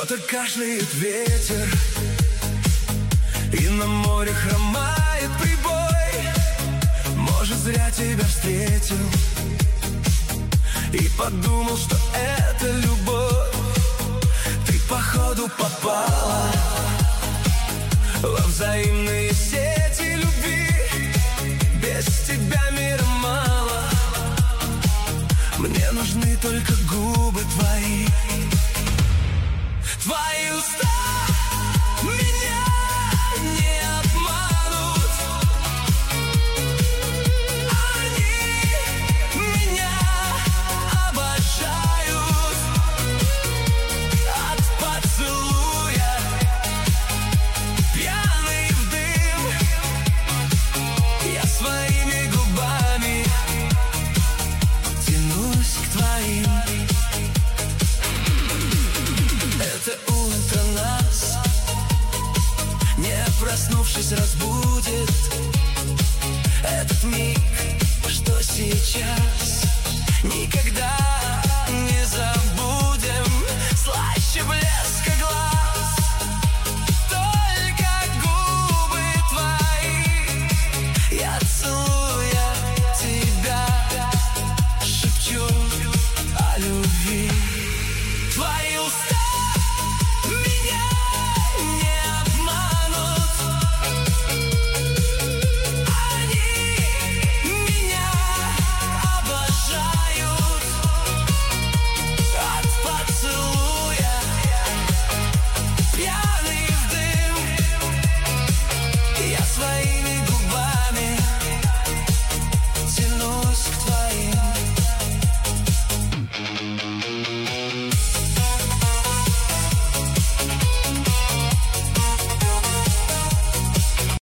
Кто-то кашляет ветер, и на море хромает прибой. Может, зря тебя встретил и подумал, что это любовь. Ты походу попала во взаимные сети любви. Без тебя мира мало, мне нужны только губы твои. Твои уста меня не обманут, они меня обожают. От поцелуя пьяный в дым, я своими губами тянусь к твоим. Это утро нас, не проснувшись, разбудит. Этот миг, что сейчас, никогда